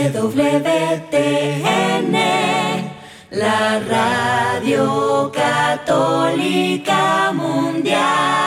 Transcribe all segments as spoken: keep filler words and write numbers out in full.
E W T N, la Radio Católica Mundial.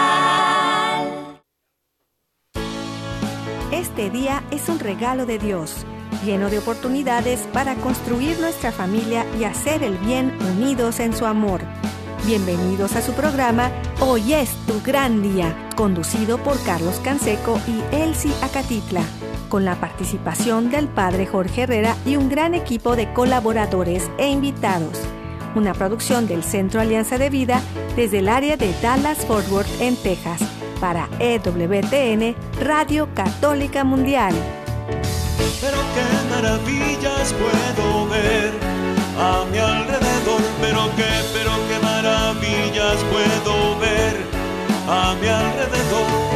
Este día es un regalo de Dios, lleno de oportunidades para construir nuestra familia y hacer el bien unidos en su amor. Bienvenidos a su programa Hoy es tu gran día, conducido por Carlos Canseco y Elsie Acatitla, con la participación del Padre Jorge Herrera y un gran equipo de colaboradores e invitados. Una producción del Centro Alianza de Vida desde el área de Dallas-Fort Worth en Texas, para E W T N, Radio Católica Mundial. Pero qué maravillas puedo ver a mi alrededor, pero qué, pero qué maravillas puedo ver a mi alrededor.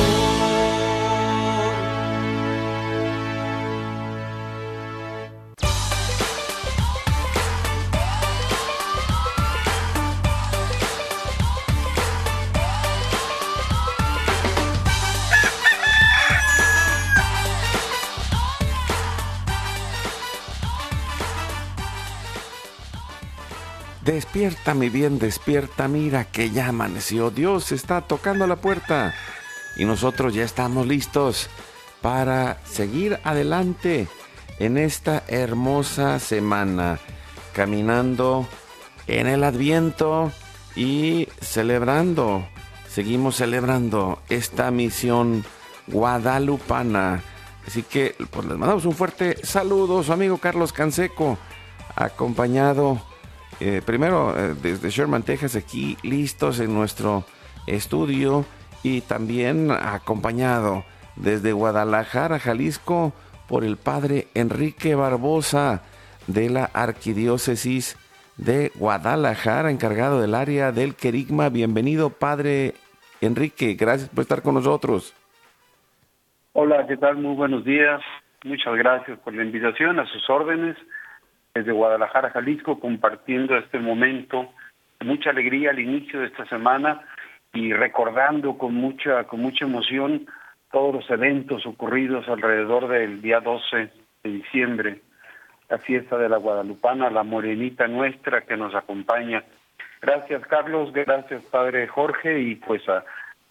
Despierta, mi bien, despierta, mira que ya amaneció. Dios está tocando la puerta y nosotros ya estamos listos para seguir adelante en esta hermosa semana, caminando en el Adviento y celebrando, seguimos celebrando esta misión guadalupana. Así que pues les mandamos un fuerte saludo, su amigo Carlos Canseco, acompañado Eh, primero eh, desde Sherman, Texas, aquí listos en nuestro estudio, y también acompañado desde Guadalajara, Jalisco, por el Padre Enrique Barbosa de la Arquidiócesis de Guadalajara, encargado del área del Querigma. Bienvenido, Padre Enrique, gracias por estar con nosotros. Hola, ¿qué tal? Muy buenos días. Muchas gracias por la invitación, a sus órdenes. Desde Guadalajara, Jalisco, compartiendo este momento, mucha alegría al inicio de esta semana y recordando con mucha con mucha emoción todos los eventos ocurridos alrededor del día doce de diciembre, la fiesta de la Guadalupana, la morenita nuestra que nos acompaña. Gracias, Carlos, gracias, Padre Jorge, y pues a,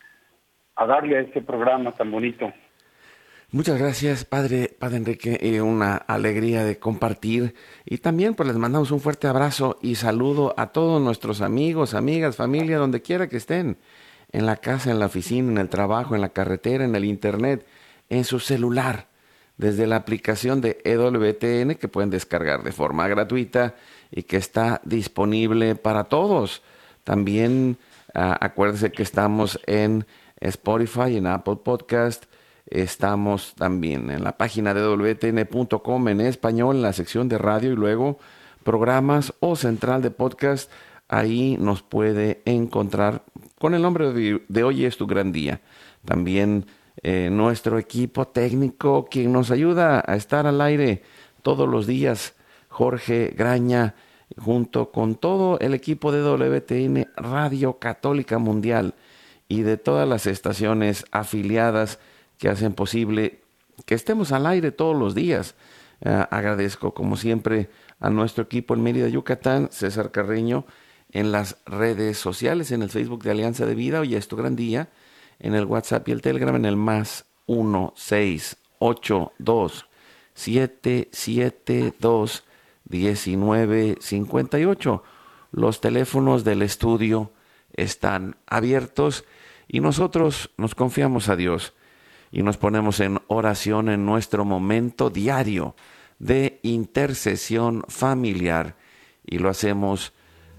a darle a este programa tan bonito. Muchas gracias, Padre, Padre Enrique, y una alegría de compartir. Y también pues les mandamos un fuerte abrazo y saludo a todos nuestros amigos, amigas, familia, donde quiera que estén, en la casa, en la oficina, en el trabajo, en la carretera, en el internet, en su celular, desde la aplicación de E W T N, que pueden descargar de forma gratuita y que está disponible para todos. También uh, acuérdense que estamos en Spotify, en Apple Podcast. Estamos también en la página de doble u t n punto com en español, en la sección de radio, y luego programas o central de podcast. Ahí nos puede encontrar con el nombre de, de Hoy es tu gran día. También eh, nuestro equipo técnico, quien nos ayuda a estar al aire todos los días, Jorge Graña, junto con todo el equipo de doble u T N Radio Católica Mundial y de todas las estaciones afiliadas que hacen posible que estemos al aire todos los días. Uh, agradezco, como siempre, a nuestro equipo en Mérida, Yucatán, César Carreño, en las redes sociales, en el Facebook de Alianza de Vida, Hoy es tu gran día, en el WhatsApp y el Telegram, en el más uno seis ocho dos siete siete dos uno nueve cinco ocho. Los teléfonos del estudio están abiertos y nosotros nos confiamos a Dios y nos ponemos en oración en nuestro momento diario de intercesión familiar, y lo hacemos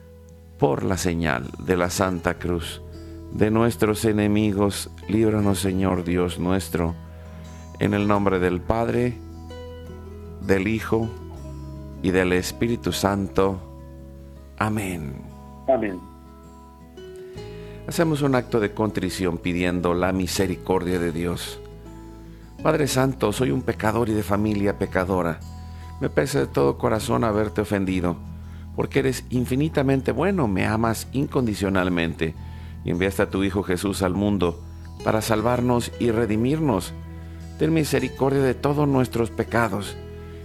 por la señal de la Santa Cruz. De nuestros enemigos, líbranos, Señor Dios nuestro, en el nombre del Padre, del Hijo y del Espíritu Santo. Amén. Amén. Hacemos un acto de contrición pidiendo la misericordia de Dios. Padre Santo, soy un pecador y de familia pecadora. Me pesa de todo corazón haberte ofendido, porque eres infinitamente bueno, me amas incondicionalmente y enviaste a tu Hijo Jesús al mundo para salvarnos y redimirnos. Ten misericordia de todos nuestros pecados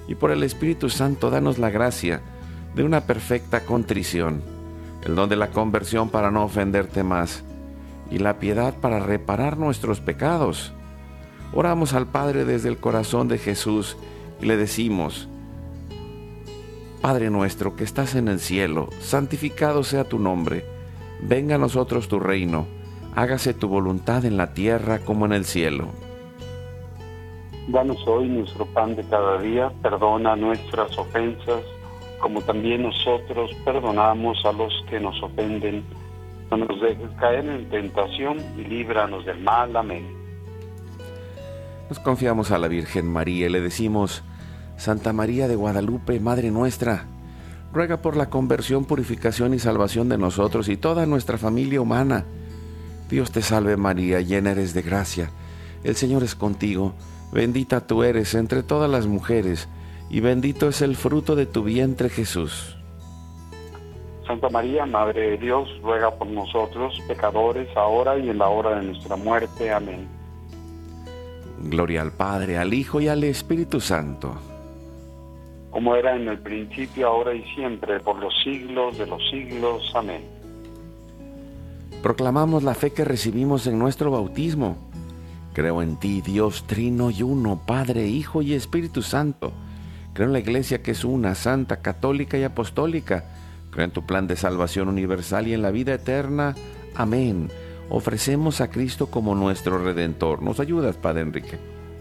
y por el Espíritu Santo danos la gracia de una perfecta contrición, el don de la conversión para no ofenderte más, y la piedad para reparar nuestros pecados. Oramos al Padre desde el corazón de Jesús y le decimos: Padre nuestro que estás en el cielo, santificado sea tu nombre. Venga a nosotros tu reino. Hágase tu voluntad en la tierra como en el cielo. Danos hoy nuestro pan de cada día. Perdona nuestras ofensas, como también nosotros perdonamos a los que nos ofenden. No nos dejes caer en tentación y líbranos del mal. Amén. Nos confiamos a la Virgen María y le decimos: Santa María de Guadalupe, Madre nuestra, ruega por la conversión, purificación y salvación de nosotros y toda nuestra familia humana. Dios te salve María, llena eres de gracia. El Señor es contigo. Bendita tú eres entre todas las mujeres, y bendito es el fruto de tu vientre, Jesús. Santa María, Madre de Dios, ruega por nosotros, pecadores, ahora y en la hora de nuestra muerte. Amén. Gloria al Padre, al Hijo y al Espíritu Santo. Como era en el principio, ahora y siempre, por los siglos de los siglos. Amén. Proclamamos la fe que recibimos en nuestro bautismo. Creo en ti, Dios trino y uno, Padre, Hijo y Espíritu Santo. Creo en la Iglesia que es una, santa, católica y apostólica. Creo en tu plan de salvación universal y en la vida eterna. Amén. Ofrecemos a Cristo como nuestro Redentor. ¿Nos ayudas, Padre Enrique?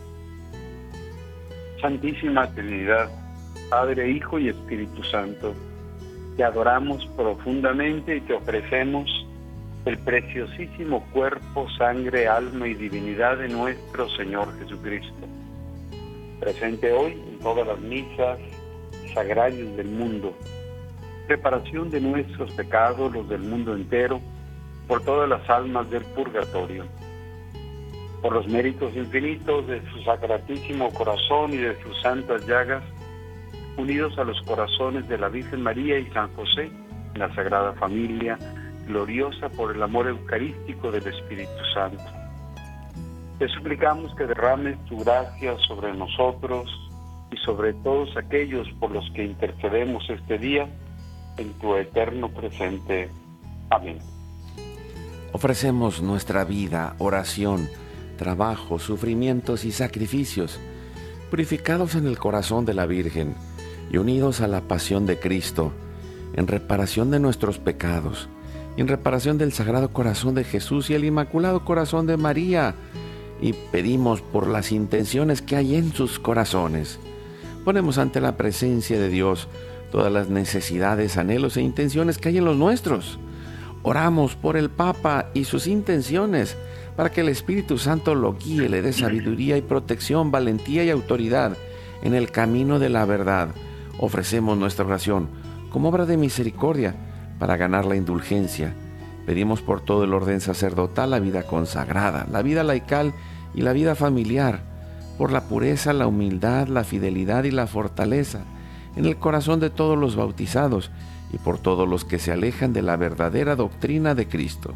Santísima Trinidad, Padre, Hijo y Espíritu Santo, te adoramos profundamente y te ofrecemos el preciosísimo cuerpo, sangre, alma y divinidad de nuestro Señor Jesucristo, presente hoy en todas las misas sagrarias del mundo, reparación de nuestros pecados, los del mundo entero, por todas las almas del purgatorio, por los méritos infinitos de su sacratísimo corazón y de sus santas llagas, unidos a los corazones de la Virgen María y San José, en la Sagrada Familia, gloriosa por el amor eucarístico del Espíritu Santo. Te suplicamos que derrames tu gracia sobre nosotros y sobre todos aquellos por los que intercedemos este día en tu eterno presente. Amén. Ofrecemos nuestra vida, oración, trabajo, sufrimientos y sacrificios, purificados en el corazón de la Virgen y unidos a la pasión de Cristo, en reparación de nuestros pecados, y en reparación del Sagrado Corazón de Jesús y el Inmaculado Corazón de María, y pedimos por las intenciones que hay en sus corazones. Ponemos ante la presencia de Dios todas las necesidades, anhelos e intenciones que hay en los nuestros. Oramos por el Papa y sus intenciones, para que el Espíritu Santo lo guíe, le dé sabiduría y protección, valentía y autoridad en el camino de la verdad. Ofrecemos nuestra oración como obra de misericordia para ganar la indulgencia. Pedimos por todo el orden sacerdotal, la vida consagrada, la vida laical y la vida familiar, por la pureza, la humildad, la fidelidad y la fortaleza en el corazón de todos los bautizados y por todos los que se alejan de la verdadera doctrina de Cristo.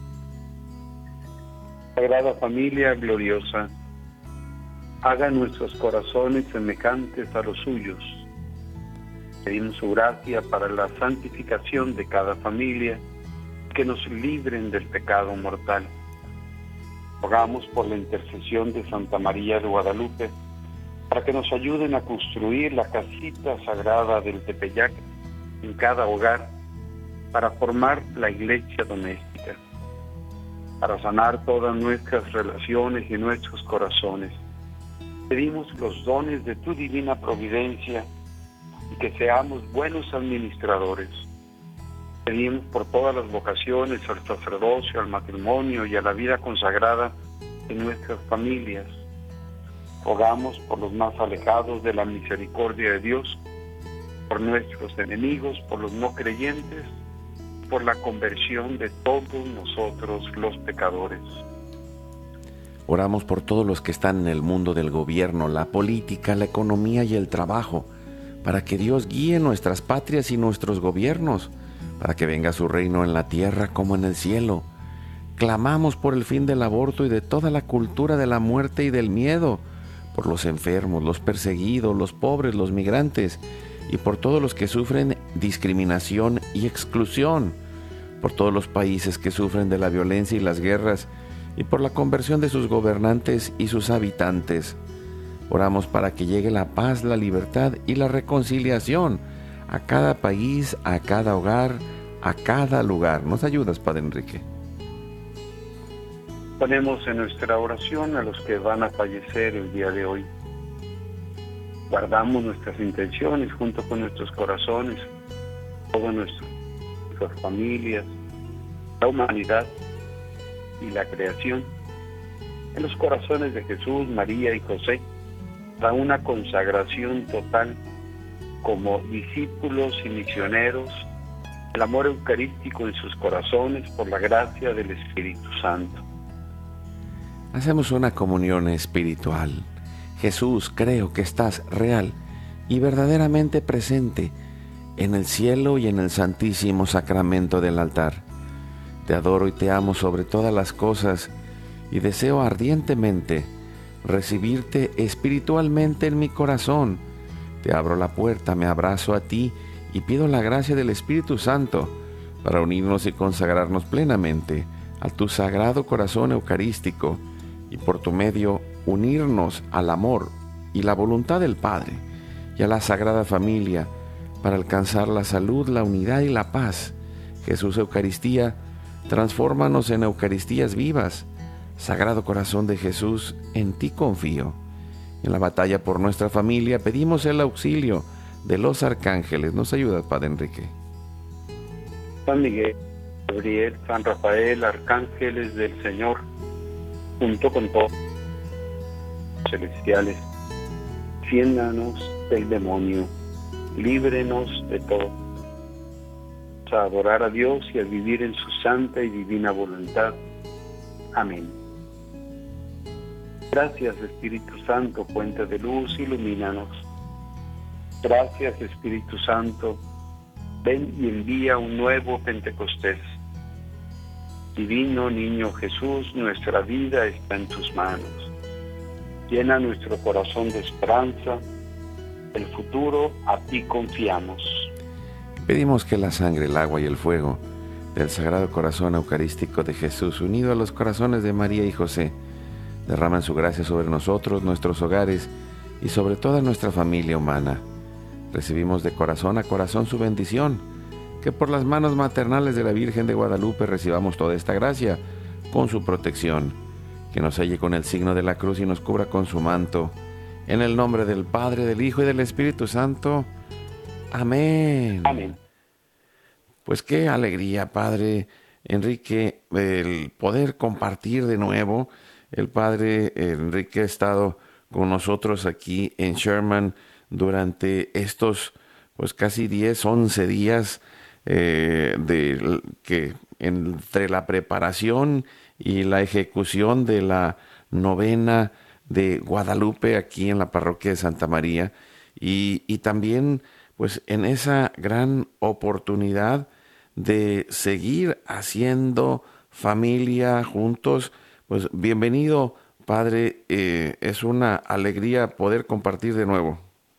Sagrada Familia gloriosa, haga nuestros corazones semejantes a los suyos. Pedimos su gracia para la santificación de cada familia, que nos libren del pecado mortal. Rogamos por la intercesión de Santa María de Guadalupe, para que nos ayuden a construir la casita sagrada del Tepeyac en cada hogar, para formar la iglesia doméstica, para sanar todas nuestras relaciones y nuestros corazones. Pedimos los dones de tu divina providencia y que seamos buenos administradores. Pedimos por todas las vocaciones al sacerdocio, al matrimonio y a la vida consagrada de nuestras familias. Rogamos por los más alejados de la misericordia de Dios, por nuestros enemigos, por los no creyentes, por la conversión de todos nosotros los pecadores. Oramos por todos los que están en el mundo del gobierno, la política, la economía y el trabajo, para que Dios guíe nuestras patrias y nuestros gobiernos, para que venga su reino en la tierra como en el cielo. Clamamos por el fin del aborto y de toda la cultura de la muerte y del miedo, por los enfermos, los perseguidos, los pobres, los migrantes y por todos los que sufren discriminación y exclusión, por todos los países que sufren de la violencia y las guerras y por la conversión de sus gobernantes y sus habitantes. Oramos para que llegue la paz, la libertad y la reconciliación a cada país, a cada hogar, a cada lugar. ¿Nos ayudas, Padre Enrique? Ponemos en nuestra oración a los que van a fallecer el día de hoy. Guardamos nuestras intenciones junto con nuestros corazones, todas nuestras familias, la humanidad y la creación, en los corazones de Jesús, María y José, para una consagración total como discípulos y misioneros, el amor eucarístico en sus corazones por la gracia del Espíritu Santo. Hacemos una comunión espiritual. Jesús, creo que estás real y verdaderamente presente en el cielo y en el santísimo sacramento del altar. Te adoro y te amo sobre todas las cosas y deseo ardientemente recibirte espiritualmente en mi corazón. Te abro la puerta, me abrazo a ti y pido la gracia del Espíritu Santo para unirnos y consagrarnos plenamente a tu sagrado corazón eucarístico y por tu medio unirnos al amor y la voluntad del Padre y a la Sagrada Familia para alcanzar la salud, la unidad y la paz. Jesús Eucaristía, transfórmanos en Eucaristías vivas. Sagrado Corazón de Jesús, en ti confío. En la batalla por nuestra familia pedimos el auxilio de los arcángeles. ¿Nos ayuda, Padre Enrique? San Miguel, Gabriel, San Rafael, arcángeles del Señor, junto con todos los celestiales, defiéndanos del demonio, líbrenos de todo. A adorar a Dios y a vivir en su santa y divina voluntad. Amén. Gracias, Espíritu Santo, fuente de luz, ilumínanos. Gracias, Espíritu Santo, ven y envía un nuevo Pentecostés. Divino Niño Jesús, nuestra vida está en tus manos. Llena nuestro corazón de esperanza. El futuro a ti confiamos. Pedimos que la sangre, el agua y el fuego del Sagrado Corazón Eucarístico de Jesús, unido a los corazones de María y José, derraman su gracia sobre nosotros, nuestros hogares y sobre toda nuestra familia humana. Recibimos de corazón a corazón su bendición, que por las manos maternales de la Virgen de Guadalupe recibamos toda esta gracia con su protección, que nos selle con el signo de la cruz y nos cubra con su manto. En el nombre del Padre, del Hijo y del Espíritu Santo. Amén. Amén. Pues qué alegría, Padre Enrique, el poder compartir de nuevo. El Padre Enrique ha estado con nosotros aquí en Sherman durante estos pues casi diez, once días eh, de que entre la preparación y la ejecución de la novena de Guadalupe aquí en la parroquia de Santa María y, y también pues en esa gran oportunidad de seguir haciendo familia juntos. Pues bienvenido, Padre, eh, es una alegría poder compartir de nuevo.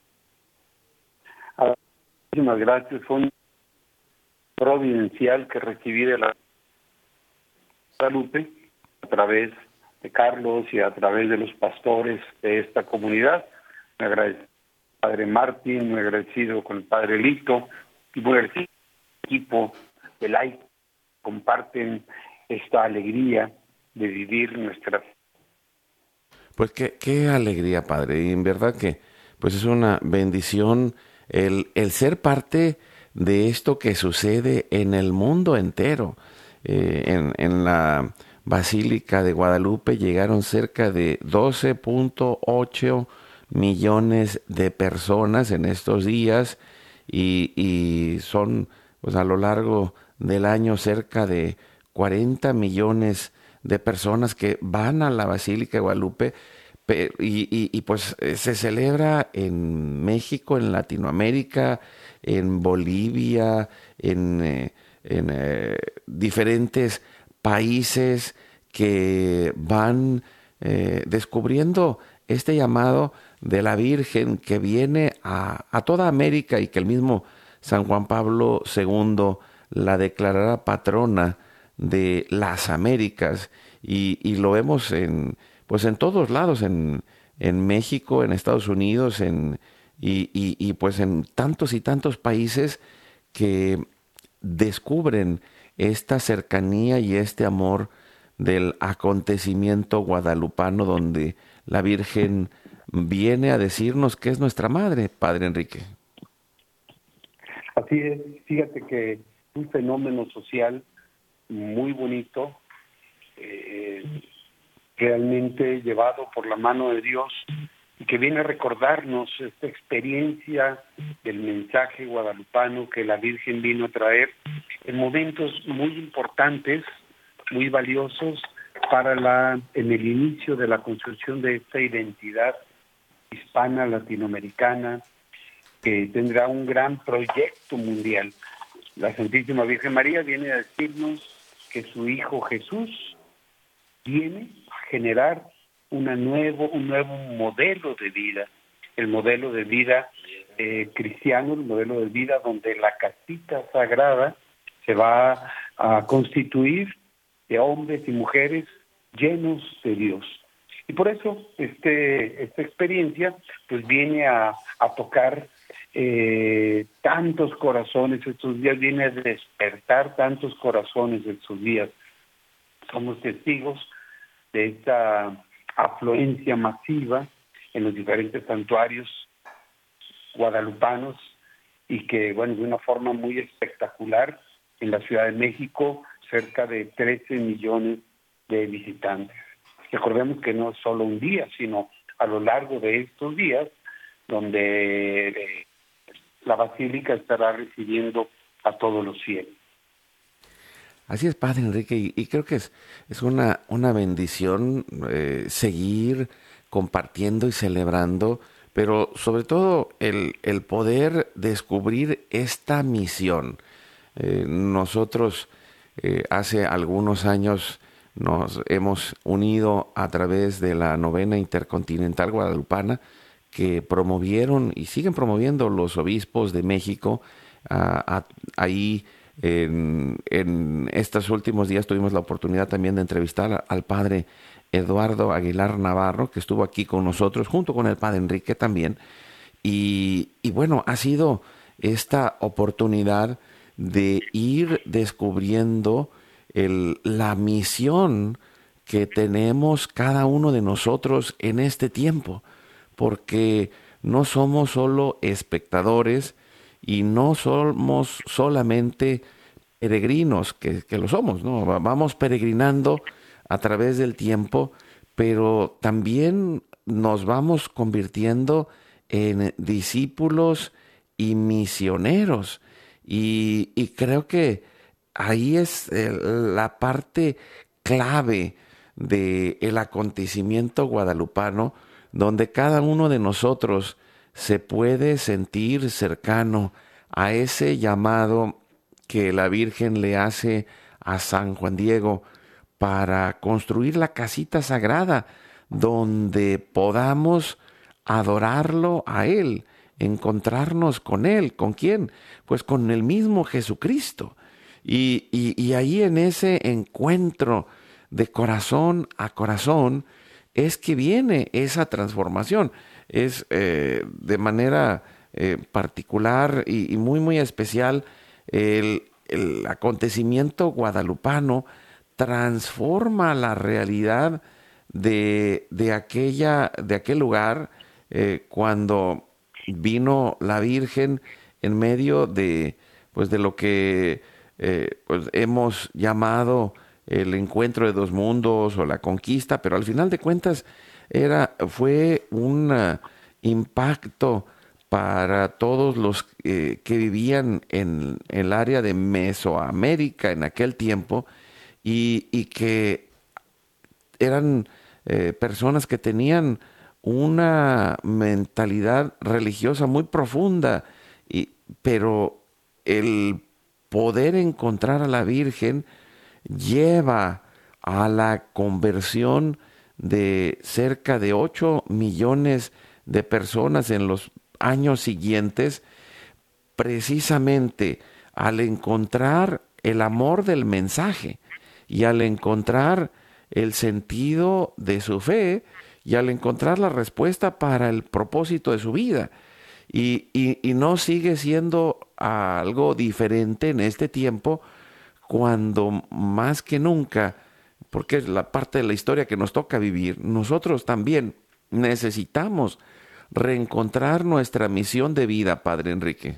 Muchísimas gracias, fue un providencial que recibí de la Guadalupe a través de Carlos y a través de los pastores de esta comunidad. Me agradezco Padre Martín, muy agradecido con el Padre Lito y muy agradecido con el equipo de Light. Comparten esta alegría de vivir nuestra. Pues qué, qué alegría, Padre, y en verdad que pues es una bendición el, el ser parte de esto que sucede en el mundo entero. Eh, en, en la Basílica de Guadalupe llegaron cerca de doce punto ocho millones de personas en estos días y, y son pues a lo largo del año cerca de cuarenta millones de personas que van a la Basílica de Guadalupe y, y, y pues se celebra en México, en Latinoamérica, en Bolivia, en, eh, en eh, diferentes países que van eh, descubriendo este llamado de la Virgen que viene a, a toda América y que el mismo San Juan Pablo segundo la declarará patrona de las Américas, y, y lo vemos en, pues en todos lados, en, en México, en Estados Unidos, en, y, y, y pues en tantos y tantos países que descubren esta cercanía y este amor del acontecimiento guadalupano, donde la Virgen viene a decirnos que es nuestra madre, Padre Enrique. Así es, fíjate que un fenómeno social muy bonito, eh, realmente llevado por la mano de Dios, y que viene a recordarnos esta experiencia del mensaje guadalupano que la Virgen vino a traer en momentos muy importantes, muy valiosos para la en el inicio de la construcción de esta identidad hispana latinoamericana, que tendrá un gran proyecto mundial. La Santísima Virgen María viene a decirnos que su Hijo Jesús viene a generar una nuevo, un nuevo modelo de vida, el modelo de vida eh, cristiano, el modelo de vida donde la casita sagrada se va a constituir de hombres y mujeres llenos de Dios. Y por eso este esta experiencia pues viene a, a tocar eh, tantos corazones estos días, viene a despertar tantos corazones estos días. Somos testigos de esta afluencia masiva en los diferentes santuarios guadalupanos, y que, bueno, de una forma muy espectacular, en la Ciudad de México, cerca de trece millones de visitantes. Recordemos que no es solo un día, sino a lo largo de estos días, donde eh, la Basílica estará recibiendo a todos los fieles. Así es, Padre Enrique, y, y creo que es, es una, una bendición eh, seguir compartiendo y celebrando, pero sobre todo el, el poder descubrir esta misión. Eh, nosotros eh, hace algunos años nos hemos unido a través de la Novena Intercontinental Guadalupana, que promovieron y siguen promoviendo los obispos de México. A, a, ahí en, en estos últimos días tuvimos la oportunidad también de entrevistar al padre Eduardo Aguilar Navarro, que estuvo aquí con nosotros, junto con el padre Enrique también. Y, y bueno, ha sido esta oportunidad de ir descubriendo el, la misión que tenemos cada uno de nosotros en este tiempo, porque no somos solo espectadores y no somos solamente peregrinos, que, que lo somos, ¿no? Vamos peregrinando a través del tiempo, pero también nos vamos convirtiendo en discípulos y misioneros. Y, y creo que ahí es el, la parte clave del acontecimiento guadalupano, donde cada uno de nosotros se puede sentir cercano a ese llamado que la Virgen le hace a San Juan Diego para construir la casita sagrada donde podamos adorarlo a Él, encontrarnos con Él. ¿Con quién? Pues con el mismo Jesucristo. Y, y, y ahí en ese encuentro de corazón a corazón es que viene esa transformación. Es eh, de manera eh, particular y, y muy muy especial el, el acontecimiento guadalupano transforma la realidad de, de, aquella, de aquel lugar eh, cuando vino la Virgen en medio de, pues, de lo que eh, pues, hemos llamado el encuentro de dos mundos o la conquista, pero al final de cuentas era, fue un uh, impacto para todos los eh, que vivían en, en el área de Mesoamérica en aquel tiempo, y, y que eran eh, personas que tenían una mentalidad religiosa muy profunda, y, pero el poder encontrar a la Virgen lleva a la conversión de cerca de ocho millones de personas en los años siguientes, precisamente al encontrar el amor del mensaje y al encontrar el sentido de su fe y al encontrar la respuesta para el propósito de su vida. Y, y, y no sigue siendo algo diferente en este tiempo, cuando más que nunca, porque es la parte de la historia que nos toca vivir, nosotros también necesitamos reencontrar nuestra misión de vida, Padre Enrique.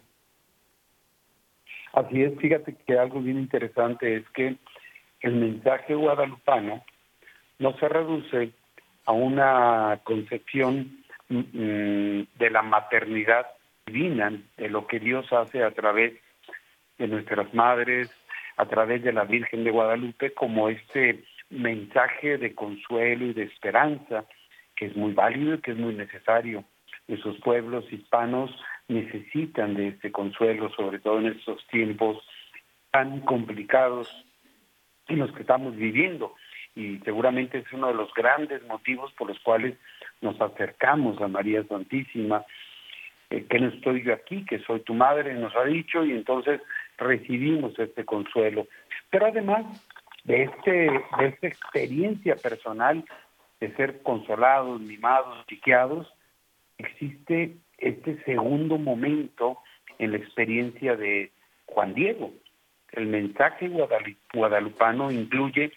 Así es, fíjate que algo bien interesante es que el mensaje guadalupano no se reduce a una concepción mm, de la maternidad divina, de lo que Dios hace a través de nuestras madres, a través de la Virgen de Guadalupe, como este mensaje de consuelo y de esperanza, que es muy válido y que es muy necesario. Esos pueblos hispanos necesitan de este consuelo, sobre todo en estos tiempos tan complicados en los que estamos viviendo. Y seguramente es uno de los grandes motivos por los cuales nos acercamos a María Santísima, eh, que no estoy yo aquí, que soy tu madre, nos ha dicho, y entonces recibimos este consuelo. Pero además de, este, de esta experiencia personal de ser consolados, mimados, chiqueados, existe este segundo momento en la experiencia de Juan Diego. El mensaje guadalupano incluye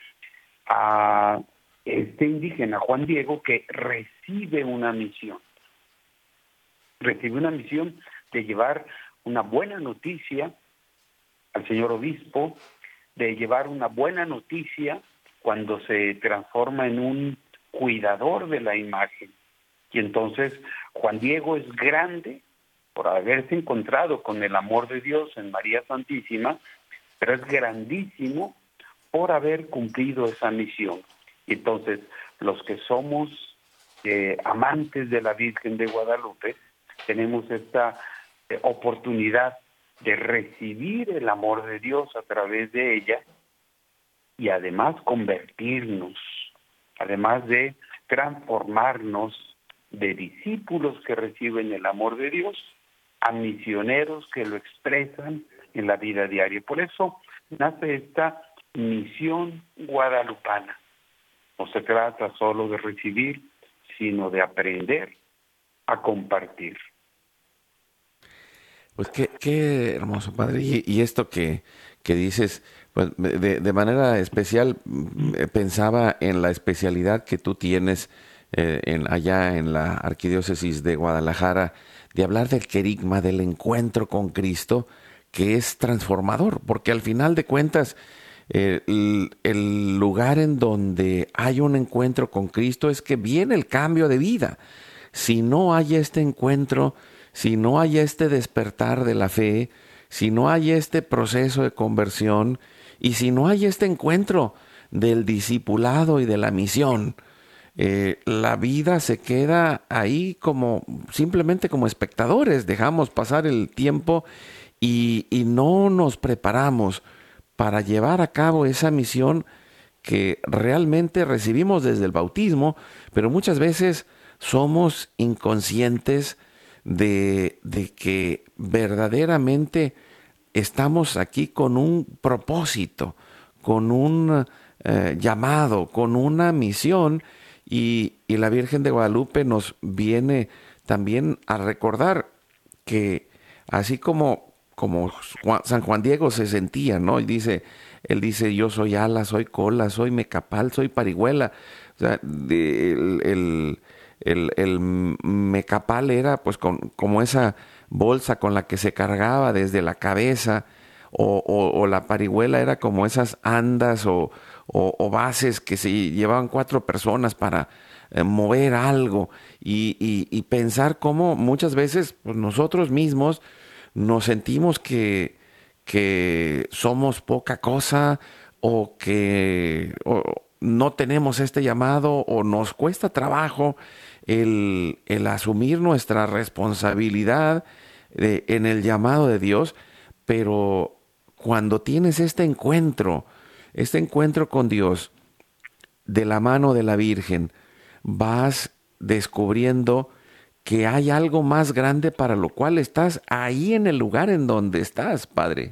a este indígena, Juan Diego, que recibe una misión. Recibe una misión de llevar una buena noticia al señor obispo, de llevar una buena noticia cuando se transforma en un cuidador de la imagen. Y entonces Juan Diego es grande por haberse encontrado con el amor de Dios en María Santísima, pero es grandísimo por haber cumplido esa misión. Y entonces los que somos eh, amantes de la Virgen de Guadalupe tenemos esta eh, oportunidad de recibir el amor de Dios a través de ella y además convertirnos, además de transformarnos de discípulos que reciben el amor de Dios a misioneros que lo expresan en la vida diaria. Por eso nace esta misión guadalupana. No se trata solo de recibir, sino de aprender a compartir. Pues qué, qué hermoso, Padre. Y, y esto que, que dices, pues de, de manera especial, pensaba en la especialidad que tú tienes eh, en, allá en la Arquidiócesis de Guadalajara, de hablar del querigma, del encuentro con Cristo, que es transformador, porque al final de cuentas, eh, el, el lugar en donde hay un encuentro con Cristo es que viene el cambio de vida. Si no hay este encuentro, si no hay este despertar de la fe, si no hay este proceso de conversión y si no hay este encuentro del discipulado y de la misión, eh, la vida se queda ahí como simplemente como espectadores. Dejamos pasar el tiempo y, y no nos preparamos para llevar a cabo esa misión que realmente recibimos desde el bautismo, pero muchas veces somos inconscientes de, de que verdaderamente estamos aquí con un propósito, con un eh, llamado, con una misión, y, y la Virgen de Guadalupe nos viene también a recordar que así como, como Juan, San Juan Diego se sentía, ¿no? Y dice, él dice, yo soy ala, soy cola, soy mecapal, soy parihuela. O sea, de, el, el El, el mecapal era pues con, como esa bolsa con la que se cargaba desde la cabeza, o, o, o la parihuela era como esas andas o, o, o bases que se llevaban cuatro personas para eh, mover algo, y, y, y pensar cómo muchas veces pues, nosotros mismos nos sentimos que, que somos poca cosa, o que o no tenemos este llamado, o nos cuesta trabajo el, el asumir nuestra responsabilidad de, en el llamado de Dios. Pero cuando tienes este encuentro, este encuentro con Dios de la mano de la Virgen, vas descubriendo que hay algo más grande para lo cual estás ahí en el lugar en donde estás, Padre.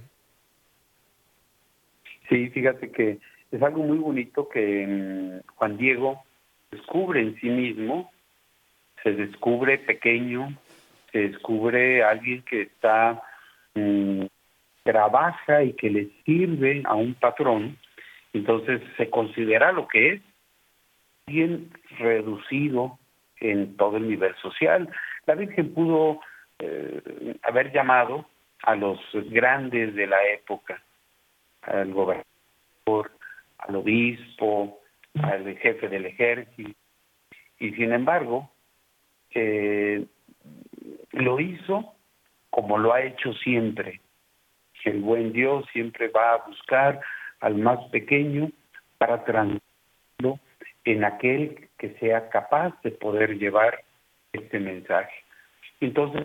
Sí, fíjate que es algo muy bonito que um, Juan Diego descubre en sí mismo, se descubre pequeño, se descubre alguien que está, um, trabaja y que le sirve a un patrón, entonces se considera lo que es, bien reducido en todo el nivel social. La Virgen pudo eh, haber llamado a los grandes de la época, al gobernador, al obispo, al jefe del ejército, y sin embargo eh, lo hizo como lo ha hecho siempre. El buen Dios siempre va a buscar al más pequeño para transformarlo en aquel que sea capaz de poder llevar este mensaje. Entonces,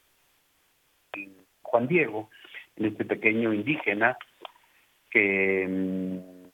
Juan Diego, en este pequeño indígena, que mmm,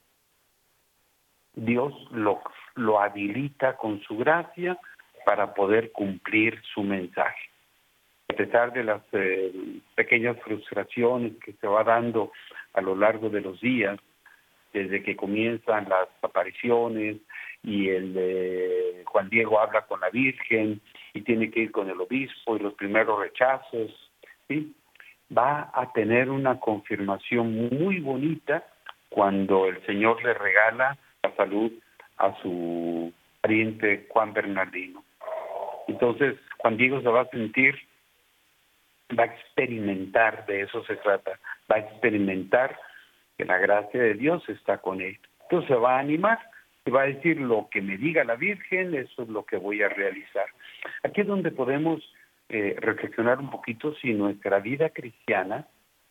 Dios lo, lo habilita con su gracia para poder cumplir su mensaje. A pesar de las eh, pequeñas frustraciones que se va dando a lo largo de los días, desde que comienzan las apariciones y el de Juan Diego habla con la Virgen y tiene que ir con el obispo y los primeros rechazos, ¿sí? Va a tener una confirmación muy bonita cuando el Señor le regala la salud a su pariente Juan Bernardino. Entonces Juan Diego se va a sentir, va a experimentar, de eso se trata, va a experimentar que la gracia de Dios está con él. Entonces se va a animar y va a decir: lo que me diga la Virgen, eso es lo que voy a realizar. Aquí es donde podemos eh, reflexionar un poquito si nuestra vida cristiana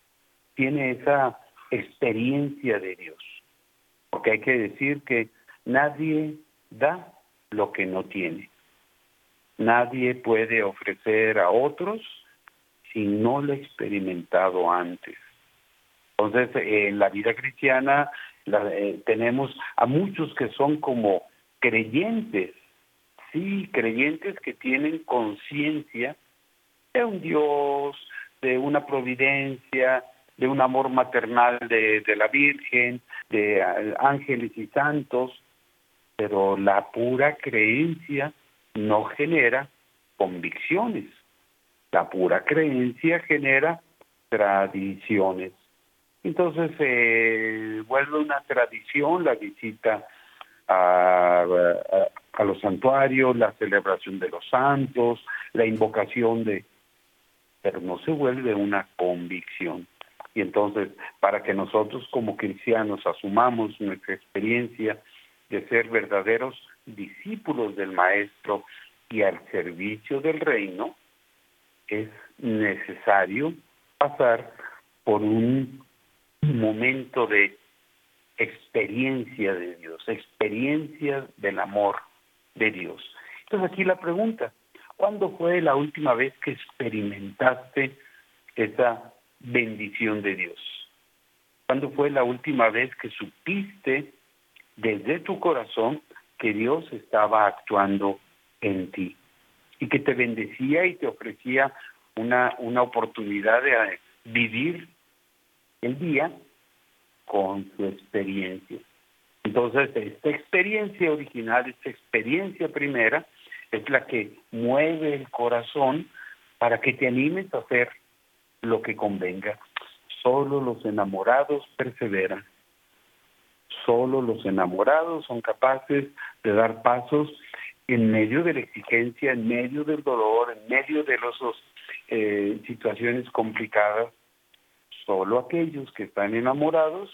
tiene esa experiencia de Dios. Porque hay que decir que nadie da lo que no tiene. Nadie puede ofrecer a otros si no lo ha experimentado antes. Entonces, eh, en la vida cristiana la, eh, tenemos a muchos que son como creyentes, sí, creyentes que tienen conciencia de un Dios, de una providencia, de un amor maternal de, de la Virgen, de uh, ángeles y santos, pero la pura creencia no genera convicciones. La pura creencia genera tradiciones. Entonces se eh, vuelve una tradición la visita a, a, a los santuarios, la celebración de los santos, la invocación de... pero no se vuelve una convicción. Y entonces, para que nosotros como cristianos asumamos nuestra experiencia de ser verdaderos discípulos del Maestro y al servicio del reino, es necesario pasar por un momento de experiencia de Dios, experiencia del amor de Dios. Entonces aquí la pregunta: ¿cuándo fue la última vez que experimentaste esa bendición de Dios? ¿Cuándo fue la última vez que supiste desde tu corazón que Dios estaba actuando en ti y que te bendecía y te ofrecía una, una oportunidad de vivir el día con su experiencia? Entonces, esta experiencia original, esta experiencia primera, es la que mueve el corazón para que te animes a hacer lo que convenga. Solo los enamorados perseveran. Solo los enamorados son capaces de dar pasos en medio de la exigencia, en medio del dolor, en medio de las eh, situaciones complicadas. Solo aquellos que están enamorados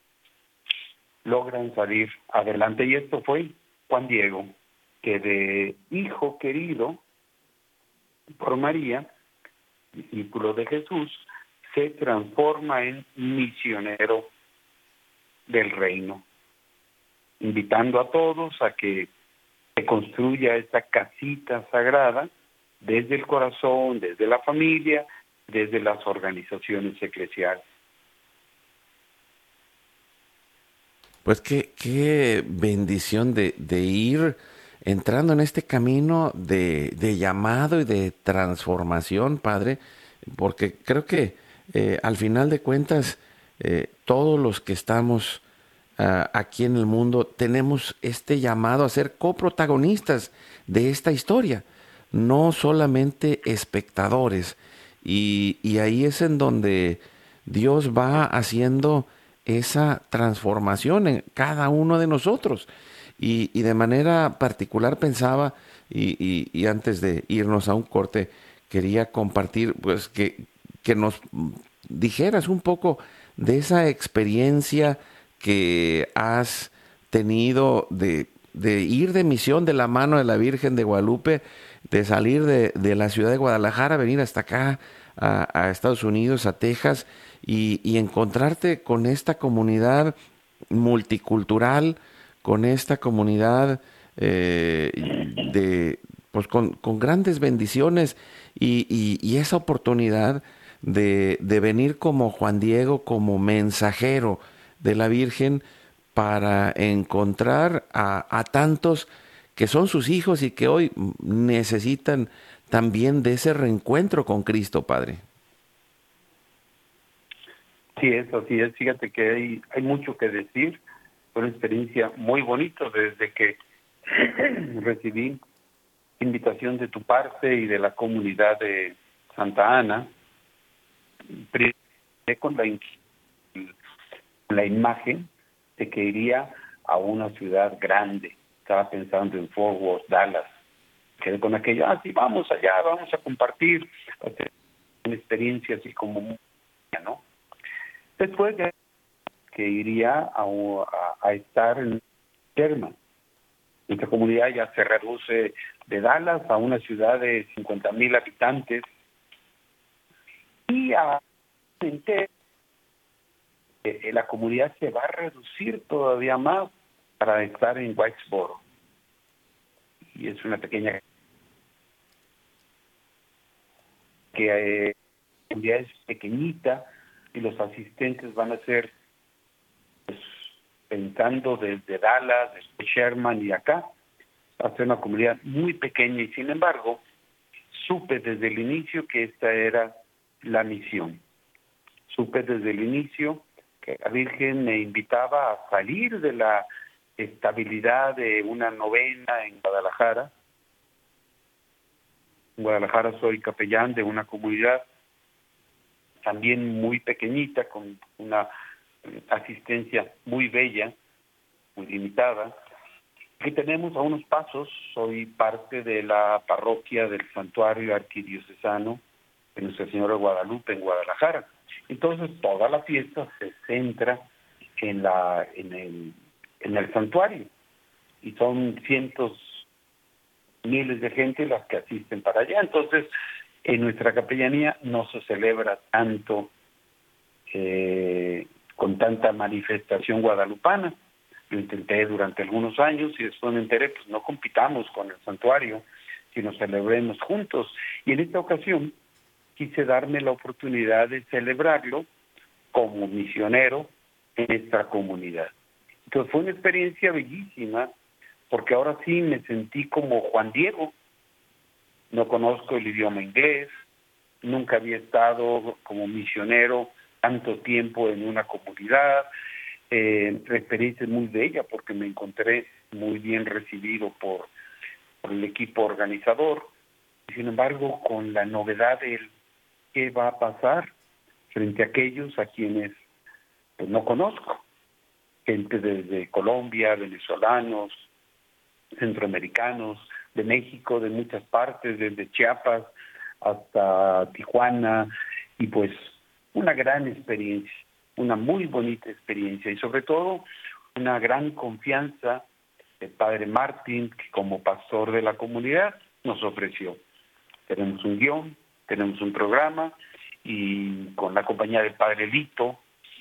logran salir adelante. Y esto fue Juan Diego, que de hijo querido por María, discípulo de Jesús, se transforma en misionero del reino, invitando a todos a que se construya esta casita sagrada desde el corazón, desde la familia, desde las organizaciones eclesiales. Pues qué, qué bendición de, de ir entrando en este camino de, de llamado y de transformación, Padre, porque creo que eh, al final de cuentas, eh, todos los que estamos uh, aquí en el mundo tenemos este llamado a ser coprotagonistas de esta historia, no solamente espectadores. Y, y ahí es en donde Dios va haciendo esa transformación en cada uno de nosotros. Y, y de manera particular pensaba, y, y, y antes de irnos a un corte, quería compartir, pues, que, que nos dijeras un poco de esa experiencia que has tenido de, de ir de misión de la mano de la Virgen de Guadalupe, de salir de, de la ciudad de Guadalajara, venir hasta acá, a, a Estados Unidos, a Texas, y, y encontrarte con esta comunidad multicultural, con esta comunidad eh, de, pues con, con grandes bendiciones y, y, y esa oportunidad de, de venir como Juan Diego, como mensajero de la Virgen para encontrar a, a tantos que son sus hijos y que hoy necesitan también de ese reencuentro con Cristo, Padre. Sí, es así es. Fíjate que hay, hay mucho que decir. Fue una experiencia muy bonita desde que recibí invitación de tu parte y de la comunidad de Santa Ana. Primero con la, la imagen de que iría a una ciudad grande. Estaba pensando en Fort Worth, Dallas. Quedé con aquello, ah, sí, vamos allá, vamos a compartir una experiencia así como, ¿no? Después de que iría a, a, a estar en Sherman. Nuestra comunidad ya se reduce de Dallas a una ciudad de cincuenta mil habitantes y a eh, la comunidad se va a reducir todavía más para estar en Whitesboro. Y es una pequeña que eh, la comunidad es pequeñita y los asistentes van a ser pues, pensando desde Dallas, desde Sherman y acá, va a ser una comunidad muy pequeña y sin embargo supe desde el inicio que esta era la misión. Supe desde el inicio que la Virgen me invitaba a salir de la estabilidad de una novena en Guadalajara. En Guadalajara soy capellán de una comunidad también muy pequeñita, con una asistencia muy bella, muy limitada. Aquí tenemos a unos pasos, soy parte de la parroquia del Santuario Arquidiocesano de Nuestra Señora de Guadalupe en Guadalajara. Entonces toda la fiesta se centra en la en el en el santuario y son cientos miles de gente las que asisten para allá. Entonces en nuestra capellanía no se celebra tanto eh, con tanta manifestación guadalupana. Lo intenté durante algunos años y después me enteré, pues no compitamos con el santuario, sino celebremos juntos. Y en esta ocasión quise darme la oportunidad de celebrarlo como misionero en esta comunidad. Entonces fue una experiencia bellísima, porque ahora sí me sentí como Juan Diego. No conozco el idioma inglés, nunca había estado como misionero tanto tiempo en una comunidad. Eh, la experiencia es muy bella porque me encontré muy bien recibido por, por el equipo organizador. Sin embargo, con la novedad de qué va a pasar frente a aquellos a quienes pues, no conozco. Gente desde Colombia, venezolanos, centroamericanos, de México, de muchas partes, desde Chiapas hasta Tijuana, y pues una gran experiencia, una muy bonita experiencia, y sobre todo una gran confianza del Padre Martín, que como pastor de la comunidad nos ofreció. Tenemos un guión, tenemos un programa, y con la compañía del Padre Lito,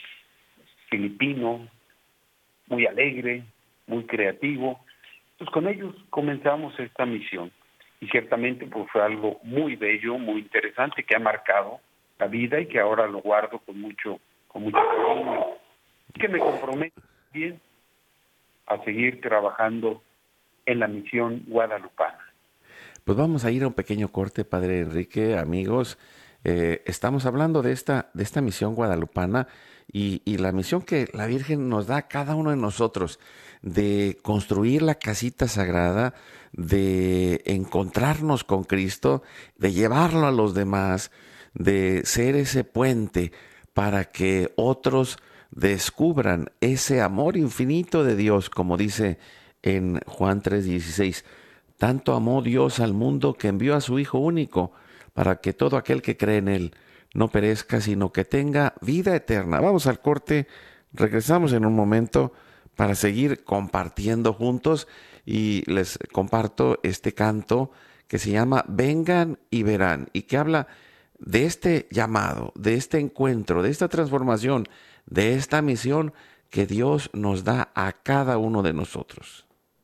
filipino, muy alegre, muy creativo, pues con ellos comenzamos esta misión. Y ciertamente pues fue algo muy bello, muy interesante, que ha marcado la vida y que ahora lo guardo con mucho con mucho cariño. Que me comprometo bien a seguir trabajando en la misión guadalupana. Pues vamos a ir a un pequeño corte, Padre Enrique, amigos. Eh, estamos hablando de esta, de esta misión guadalupana y, y la misión que la Virgen nos da a cada uno de nosotros de construir la casita sagrada, de encontrarnos con Cristo, de llevarlo a los demás, de ser ese puente para que otros descubran ese amor infinito de Dios, como dice en Juan tres dieciséis. Tanto amó Dios al mundo que envió a su Hijo único para que todo aquel que cree en Él no perezca, sino que tenga vida eterna. Vamos al corte, regresamos en un momento para seguir compartiendo juntos y les comparto este canto que se llama Vengan y Verán y que habla de este llamado, de este encuentro, de esta transformación, de esta misión que Dios nos da a cada uno de nosotros.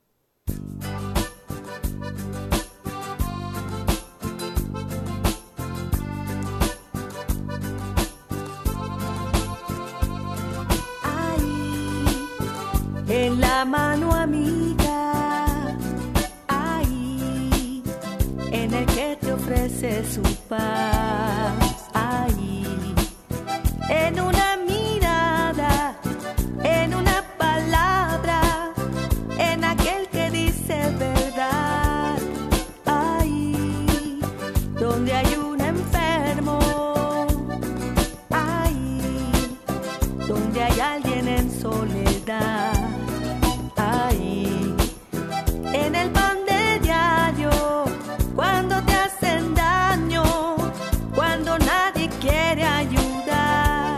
En la mano amiga, ahí, en el que te ofrece su paz, ahí, en una mirada, en una palabra, en aquel que dice verdad, ahí, donde hay un enfermo, ahí, donde hay alguien en soledad. En el pan de diario, cuando te hacen daño, cuando nadie quiere ayudar,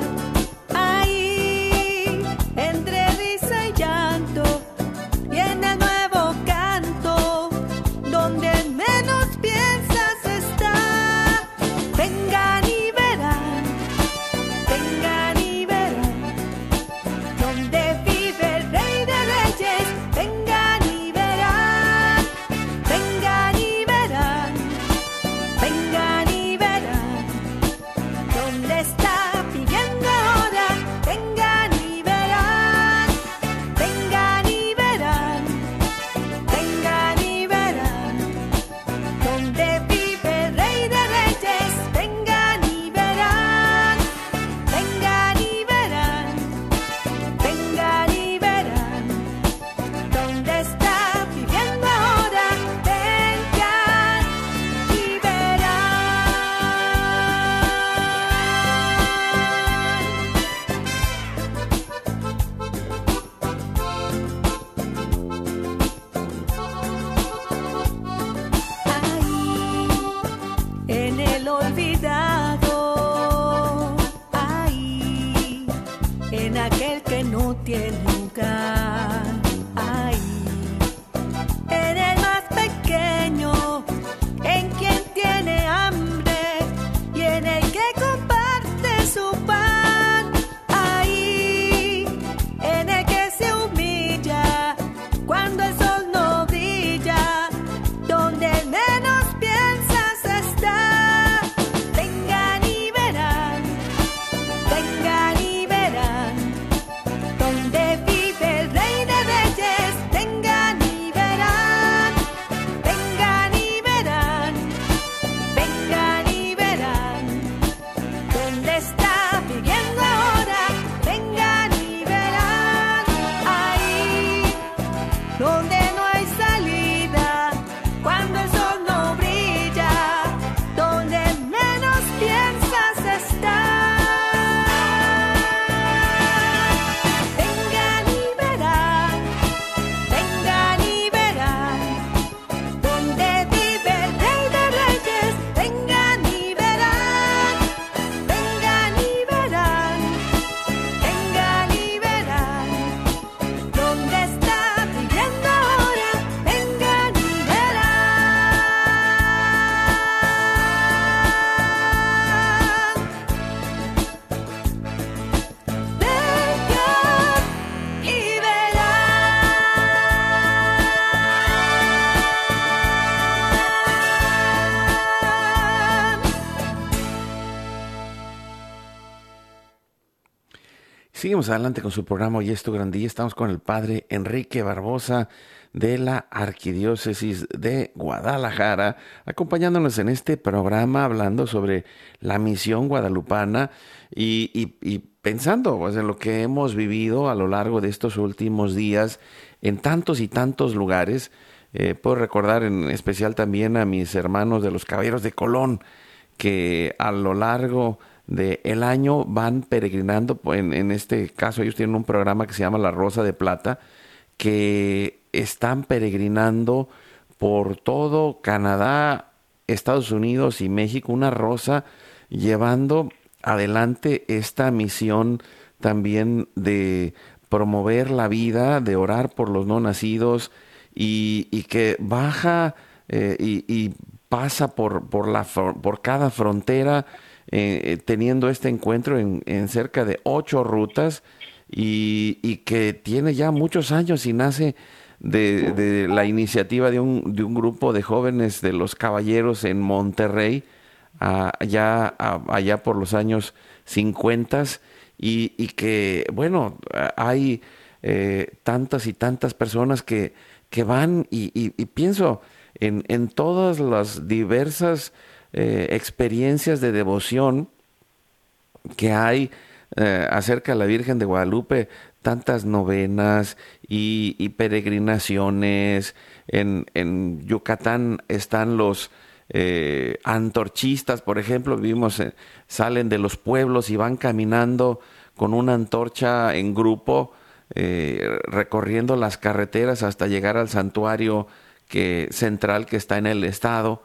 ahí, entre risa y llanto, y en el nuevo canto, donde menos piensas está. Vengan y verán, vengan y verán, donde vive el Rey de Reyes. Vengan y verán, vengan y verán, vengan y verán, ¿dónde está pidiendo ahora? Vengan y verán, vengan y verán, vengan y verán, ¿dónde vive el Rey de Reyes? Vengan y verán, vengan y verán, vengan y verán, ¿dónde está viviendo ahora? Vengan y verán. Ahí, en el olvidado, ahí, en aquel que no tiene lugar, ahí, en el más pequeño, en quien tiene hambre y en el que comparte su pan, ahí, en el que se humilla cuando el sol no brilla, donde menos piensas está. Vengan y verán, vengan y verán, donde vive el Rey de Reyes. Vengan y verán, vengan y verán, vengan y verán, ¿dónde está viviendo ahora? Vengan y verán, ahí, donde no hay salida, cuando el sol no brilla, donde menos piensas está. Vengan y verán, vengan y verán, donde vive el Rey de Reyes. Vengan y verán, vengan Seguimos adelante con su programa Hoy es tu gran día. Estamos con el padre Enrique Barbosa de la Arquidiócesis de Guadalajara, acompañándonos en este programa hablando sobre la misión guadalupana y, y, y pensando pues, en lo que hemos vivido a lo largo de estos últimos días en tantos y tantos lugares. Eh, puedo recordar en especial también a mis hermanos de los Caballeros de Colón, que a lo largo del año van peregrinando. En, en este caso ellos tienen un programa que se llama La Rosa de Plata, que están peregrinando por todo Canadá, Estados Unidos y México, una rosa, llevando adelante esta misión también de promover la vida, de orar por los no nacidos, y, y que baja eh, y, y pasa por, por, la, por cada frontera, eh, teniendo este encuentro en, en cerca de ocho rutas, y, y que tiene ya muchos años y nace de, de la iniciativa de un, de un grupo de jóvenes de los Caballeros en Monterrey, a, allá, a, allá por los años cincuenta, y, y que, bueno, hay eh, tantas y tantas personas que, que van y, y, y pienso en, en todas las diversas eh, experiencias de devoción que hay eh, acerca de la Virgen de Guadalupe, tantas novenas y, y peregrinaciones. En, en Yucatán están los eh, antorchistas, por ejemplo, vimos, eh, salen de los pueblos y van caminando con una antorcha en grupo, eh, recorriendo las carreteras hasta llegar al santuario que, central que está en el estado.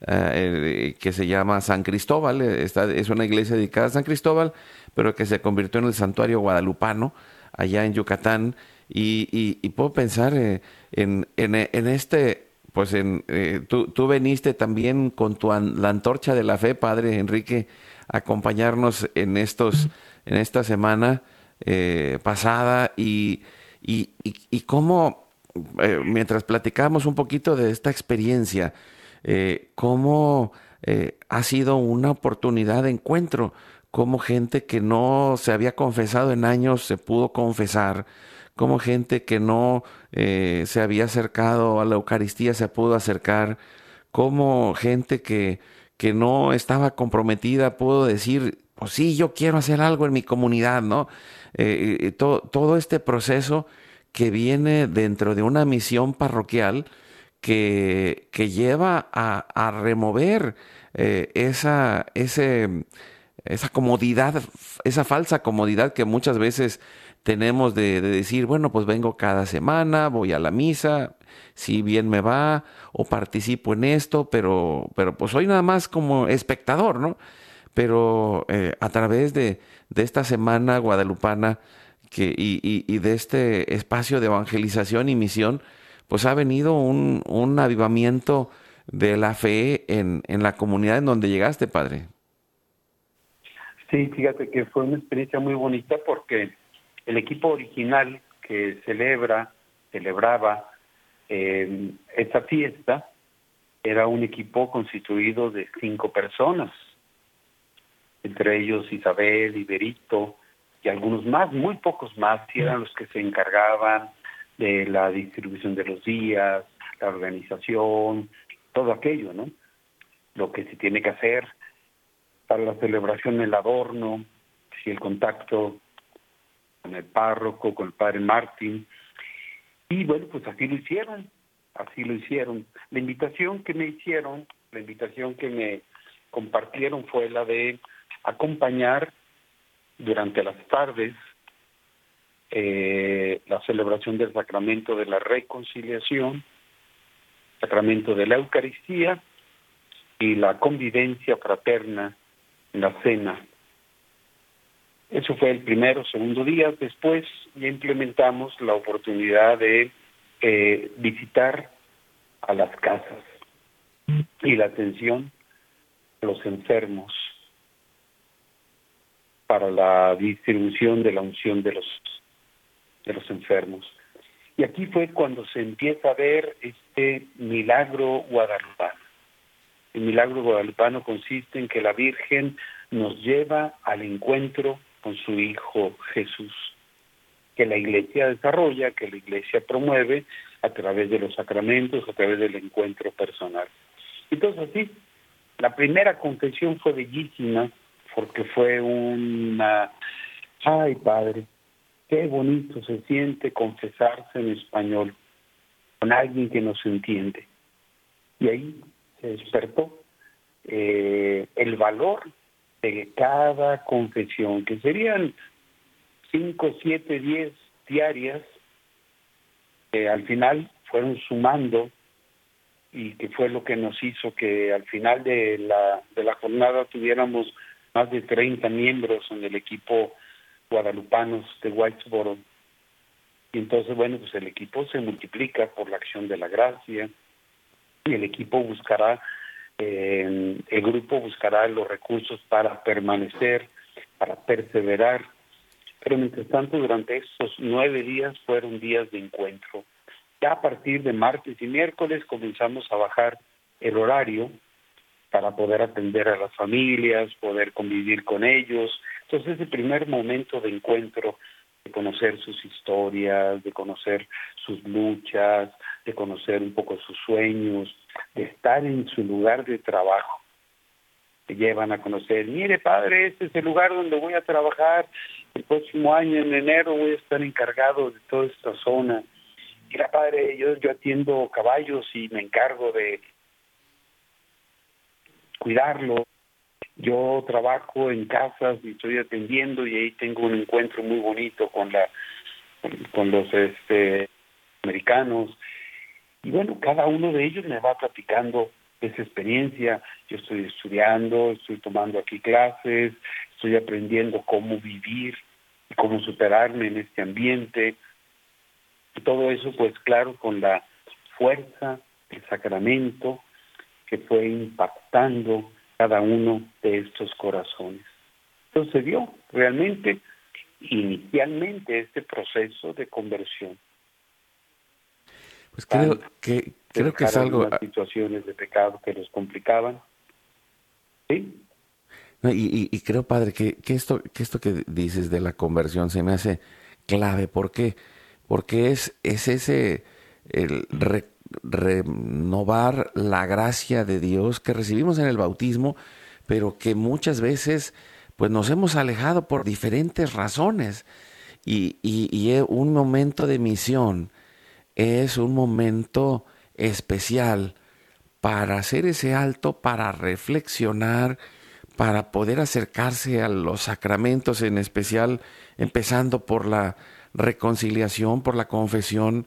Uh, que se llama San Cristóbal. Está, es una iglesia dedicada a San Cristóbal, pero que se convirtió en el santuario guadalupano allá en Yucatán. Y, y, y puedo pensar eh, en, en, en este, pues en, eh, tú, tú veniste también con tu an, la antorcha de la fe, Padre Enrique, a acompañarnos en estos, en esta semana eh, pasada, y, y, y, y cómo, eh, mientras platicábamos un poquito de esta experiencia, Eh, cómo eh, ha sido una oportunidad de encuentro, cómo gente que no se había confesado en años se pudo confesar, cómo gente que no eh, se había acercado a la Eucaristía se pudo acercar, cómo gente que, que no estaba comprometida pudo decir, pues sí, yo quiero hacer algo en mi comunidad, ¿no? Eh, eh, to, todo este proceso que viene dentro de una misión parroquial, que, que lleva a, a remover eh, esa, ese, esa comodidad, esa falsa comodidad que muchas veces tenemos de, de decir, bueno, pues vengo cada semana, voy a la misa, si bien me va, o participo en esto, pero, pero pues soy nada más como espectador, ¿no? Pero eh, a través de, de esta semana guadalupana que, y, y, y de este espacio de evangelización y misión, pues ha venido un, un avivamiento de la fe en, en la comunidad en donde llegaste, Padre. Sí, fíjate que fue una experiencia muy bonita porque el equipo original que celebra, celebraba eh, esta fiesta era un equipo constituido de cinco personas, entre ellos Isabel, Iberito y algunos más, muy pocos más, y eran los que se encargaban de la distribución de los días, la organización, todo aquello, ¿no? Lo que se tiene que hacer para la celebración, el adorno, si el contacto con el párroco, con el padre Martín. Y bueno, pues así lo hicieron, así lo hicieron. La invitación que me hicieron, la invitación que me compartieron fue la de acompañar durante las tardes Eh, la celebración del sacramento de la reconciliación, sacramento de la Eucaristía y la convivencia fraterna en la cena. Eso fue el primero, segundo día. Después ya implementamos la oportunidad de eh, visitar a las casas y la atención a los enfermos para la distribución de la unción de los de los enfermos. Y aquí fue cuando se empieza a ver este milagro guadalupano. El milagro guadalupano consiste en que la Virgen nos lleva al encuentro con su Hijo Jesús, que la Iglesia desarrolla, que la Iglesia promueve a través de los sacramentos, a través del encuentro personal. Entonces, sí, la primera confesión fue bellísima, porque fue una... ¡Ay, Padre! Qué bonito se siente confesarse en español con alguien que nos entiende. Y ahí se despertó eh, el valor de cada confesión, que serían cinco, siete, diez diarias, que al final fueron sumando y que fue lo que nos hizo que al final de la, de la jornada tuviéramos más de treinta miembros en el equipo guadalupanos de Whitesboro. Y entonces, bueno, pues el equipo se multiplica por la acción de la gracia y el equipo buscará, eh, el grupo buscará los recursos para permanecer, para perseverar. Pero mientras tanto, durante estos nueve días fueron días de encuentro. Ya a partir de martes y miércoles comenzamos a bajar el horario para poder atender a las familias, poder convivir con ellos. Entonces, ese primer momento de encuentro, de conocer sus historias, de conocer sus luchas, de conocer un poco sus sueños, de estar en su lugar de trabajo. Te llevan a conocer, mire, padre, este es el lugar donde voy a trabajar. El próximo año, en enero, voy a estar encargado de toda esta zona. Mira, padre, yo, yo atiendo caballos y me encargo de cuidarlos. Yo trabajo en casas y estoy atendiendo y ahí tengo un encuentro muy bonito con la con, con los este americanos. Y bueno, cada uno de ellos me va platicando esa experiencia. Yo estoy estudiando, estoy tomando aquí clases, estoy aprendiendo cómo vivir y cómo superarme en este ambiente. Y todo eso, pues claro, con la fuerza del sacramento que fue impactando cada uno de estos corazones. Entonces se dio realmente, inicialmente, este proceso de conversión. Pues creo que creo que es algo... Las situaciones de pecado que los complicaban. ¿Sí? No, y, y, y creo, padre, que, que, esto, que esto que dices de la conversión se me hace clave. ¿Por qué? Porque es, es ese... el re, renovar la gracia de Dios que recibimos en el bautismo, pero que muchas veces pues nos hemos alejado por diferentes razones. Y, y, y un momento de misión es un momento especial para hacer ese alto, para reflexionar, para poder acercarse a los sacramentos, en especial empezando por la reconciliación, por la confesión.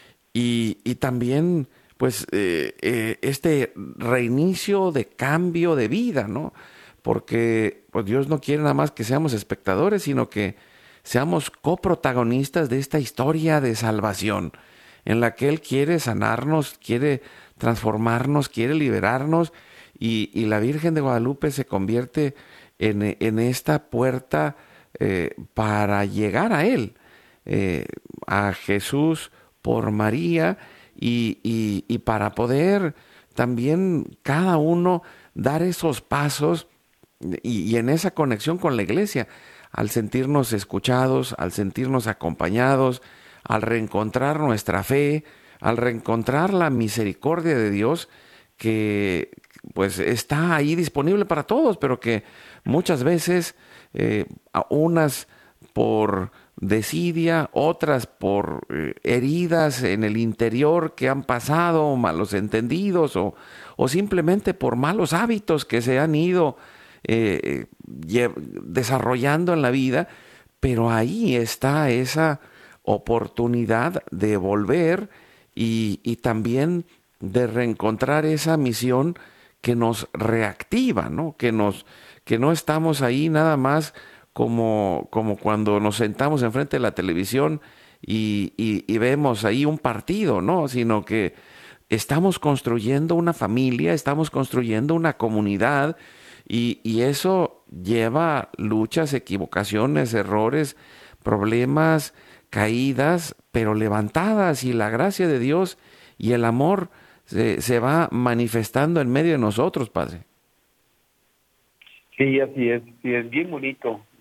Y, y también, pues, eh, eh, este reinicio de cambio de vida, ¿no? Porque pues, Dios no quiere nada más que seamos espectadores, sino que seamos coprotagonistas de esta historia de salvación, en la que Él quiere sanarnos, quiere transformarnos, quiere liberarnos, y, y la Virgen de Guadalupe se convierte en, en esta puerta eh, para llegar a Él, eh, a Jesús, por María y, y, y para poder también cada uno dar esos pasos y, y en esa conexión con la iglesia, al sentirnos escuchados, al sentirnos acompañados, al reencontrar nuestra fe, al reencontrar la misericordia de Dios que pues está ahí disponible para todos, pero que muchas veces eh, a unas por desidia, otras por eh, heridas en el interior que han pasado, malos entendidos o, o simplemente por malos hábitos que se han ido eh, desarrollando en la vida, pero ahí está esa oportunidad de volver y, y también de reencontrar esa misión que nos reactiva, ¿no? Que nos, que no estamos ahí nada más Como, como cuando nos sentamos enfrente de la televisión y, y, y vemos ahí un partido, ¿no? Sino que estamos construyendo una familia, estamos construyendo una comunidad y, y eso lleva luchas, equivocaciones, errores, problemas, caídas, pero levantadas, y la gracia de Dios y el amor se, se va manifestando en medio de nosotros, Padre. Sí, así es, sí, es bien bonito.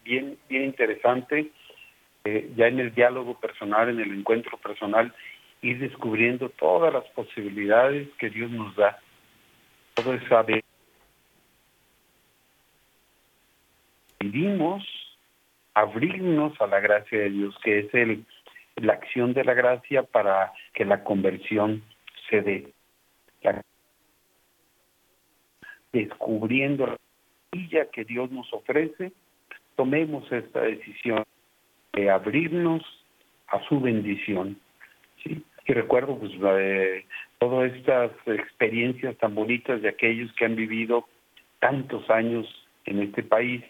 bien, bien interesante, eh, ya en el diálogo personal, en el encuentro personal, ir descubriendo todas las posibilidades que Dios nos da. Todo es saber. Decidimos abrirnos a la gracia de Dios, que es el, la acción de la gracia para que la conversión se dé. La, descubriendo la maravilla que Dios nos ofrece, tomemos esta decisión de abrirnos a su bendición. ¿Sí? Y recuerdo pues eh, todas estas experiencias tan bonitas de aquellos que han vivido tantos años en este país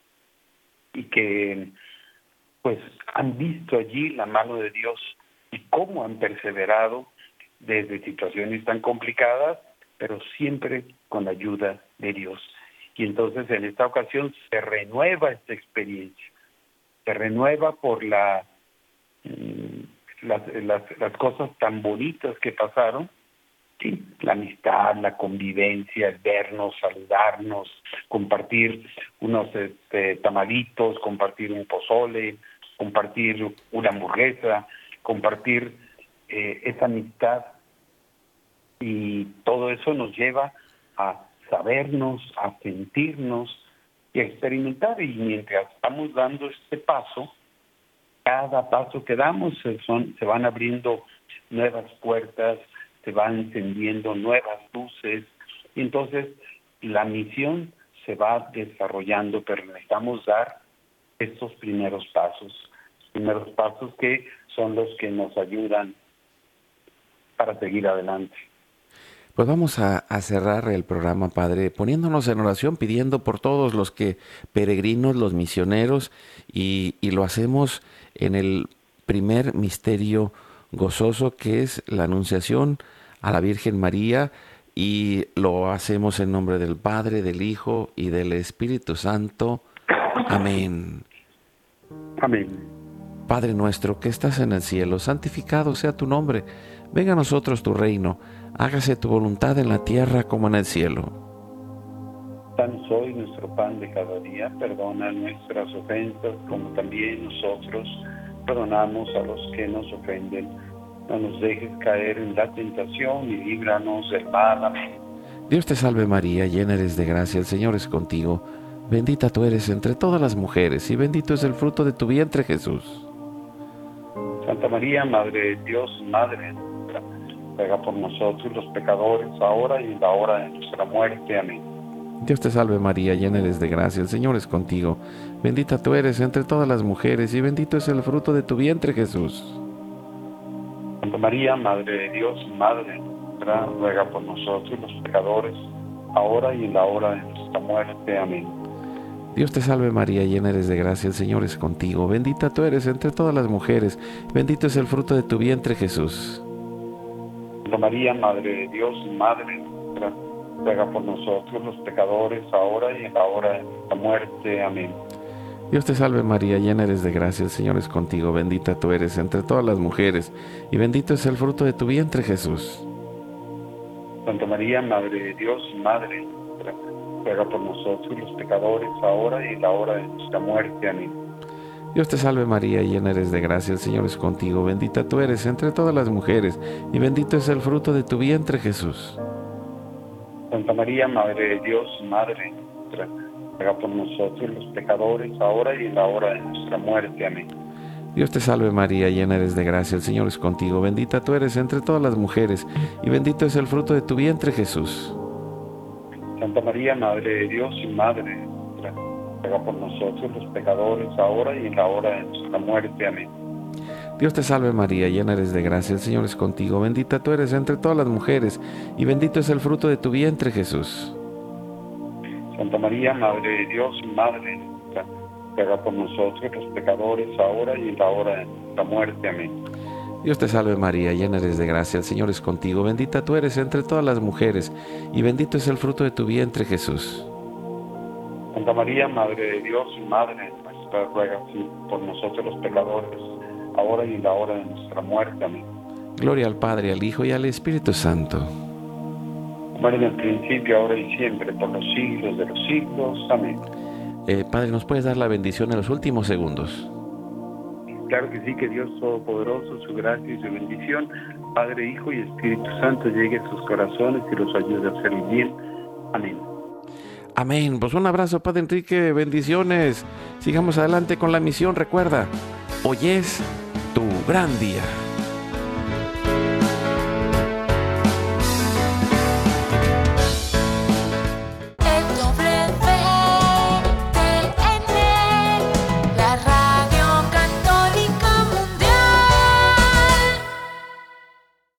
y que pues han visto allí la mano de Dios y cómo han perseverado desde situaciones tan complicadas, pero siempre con la ayuda de Dios. Y entonces en esta ocasión se renueva esta experiencia, se renueva por la Las, las, las cosas tan bonitas que pasaron, ¿sí? La amistad, la convivencia, el vernos, saludarnos, compartir unos este, tamalitos, compartir un pozole, compartir una hamburguesa, compartir eh, esa amistad, y todo eso nos lleva a sabernos, a sentirnos y a experimentar. Y mientras estamos dando este paso, cada paso que damos se, son, se van abriendo nuevas puertas, se van encendiendo nuevas luces, y entonces la misión se va desarrollando, pero necesitamos dar estos primeros pasos, primeros pasos que son los que nos ayudan para seguir adelante. Pues vamos a, a cerrar el programa, Padre, poniéndonos en oración, pidiendo por todos los que peregrinos, los misioneros, y, y lo hacemos en el primer misterio gozoso, que es la Anunciación a la Virgen María, y lo hacemos en nombre del Padre, del Hijo y del Espíritu Santo. Amén. Amén. Padre nuestro que estás en el cielo, santificado sea tu nombre. Venga a nosotros tu reino. Hágase tu voluntad en la tierra como en el cielo. Danos hoy nuestro pan de cada día. Perdona nuestras ofensas, como también nosotros perdonamos a los que nos ofenden. No nos dejes caer en la tentación y líbranos del mal. Amén. Dios te salve María, llena eres de gracia, el Señor es contigo. Bendita tú eres entre todas las mujeres, y bendito es el fruto de tu vientre, Jesús. Santa María, Madre de Dios, Madre nuestra, ruega por nosotros los pecadores, ahora y en la hora de nuestra muerte. Amén. Dios te salve María, llena eres de gracia, el Señor es contigo. Bendita tú eres entre todas las mujeres, y bendito es el fruto de tu vientre, Jesús. Santa María, Madre de Dios, Madre nuestra, ruega por nosotros los pecadores, ahora y en la hora de nuestra muerte. Amén. Dios te salve María, llena eres de gracia, el Señor es contigo. Bendita tú eres entre todas las mujeres, bendito es el fruto de tu vientre, Jesús. Santa María, Madre de Dios, Madre nuestra, ruega por nosotros los pecadores, ahora y en la hora de nuestra muerte. Amén. Dios te salve María, llena eres de gracia, el Señor es contigo. Bendita tú eres entre todas las mujeres, y bendito es el fruto de tu vientre, Jesús. Santa María, Madre de Dios, Madre nuestra, ruega por nosotros los pecadores, ahora y en la hora de nuestra muerte. Amén. Dios te salve María, llena eres de gracia, el Señor es contigo. Bendita tú eres entre todas las mujeres, y bendito es el fruto de tu vientre, Jesús. Santa María, Madre de Dios, Madre nuestra, ruega por nosotros los pecadores, ahora y en la hora de nuestra muerte. Amén. Dios te salve María, llena eres de gracia, el Señor es contigo. Bendita tú eres entre todas las mujeres, y bendito es el fruto de tu vientre, Jesús. Santa María, Madre de Dios y Madre nuestra, ruega por nosotros los pecadores, ahora y en la hora de nuestra muerte. Amén. Dios te salve María, llena eres de gracia, el Señor es contigo. Bendita tú eres entre todas las mujeres, y bendito es el fruto de tu vientre, Jesús. Santa María, Madre de Dios y Madre nuestra, ruega por nosotros los pecadores, ahora y en la hora de nuestra muerte. Amén. Dios te salve María, llena eres de gracia, el Señor es contigo. Bendita tú eres entre todas las mujeres, y bendito es el fruto de tu vientre, Jesús. Santa María, Madre de Dios y Madre nuestra, ruega por nosotros los pecadores, ahora y en la hora de nuestra muerte. Amén. Gloria al Padre, al Hijo y al Espíritu Santo. Como era en el principio, ahora y siempre, por los siglos de los siglos. Amén. Eh, Padre, ¿nos puedes dar la bendición en los últimos segundos? Claro que sí, que Dios Todopoderoso, su gracia y su bendición, Padre, Hijo y Espíritu Santo, llegue a sus corazones y los ayude a hacer el bien. Amén. Amén. Pues un abrazo, Padre Enrique, bendiciones. Sigamos adelante con la misión. Recuerda, hoy es tu gran día.